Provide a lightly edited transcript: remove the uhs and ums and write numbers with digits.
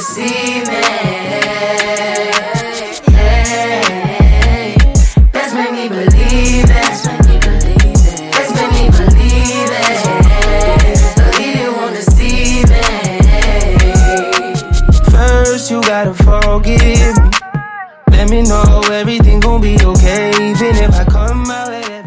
deceive me. Hey, let's make me believe it. Let's make me believe it. Believe you won't deceive me. First you gotta forgive me. Let me know everything gon' be okay, even if I come out like that.